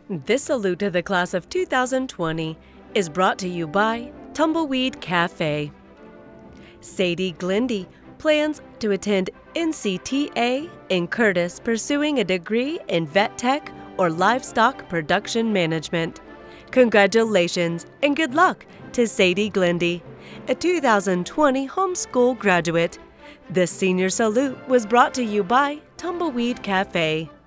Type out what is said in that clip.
This salute to the class of 2020 is brought to you by Tumbleweed Cafe. Sadie Glindy plans to attend NCTA in Curtis, pursuing a degree in vet tech or livestock production management. Congratulations and good luck to Sadie Glindy, a 2020 homeschool graduate. This senior salute was brought to you by Tumbleweed Cafe.